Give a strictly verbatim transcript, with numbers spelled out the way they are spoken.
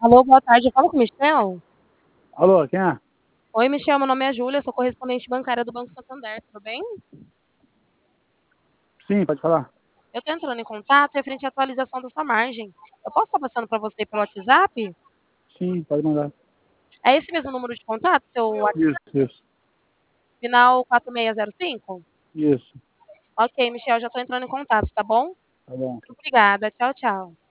Alô, boa tarde. Fala com o Michel? Alô, quem é? Oi, Michel, meu nome é Júlia, sou correspondente bancária do Banco Santander, tudo bem? Sim, pode falar. Eu tô entrando em contato referente à atualização da sua margem. Eu posso estar passando para você pelo WhatsApp? Sim, pode mandar. É esse mesmo número de contato, seu WhatsApp, Isso, isso, final quatro seis zero cinco? isso. Ok, Michel, já tô entrando em contato, tá bom? Tá bom. Obrigada, tchau, tchau.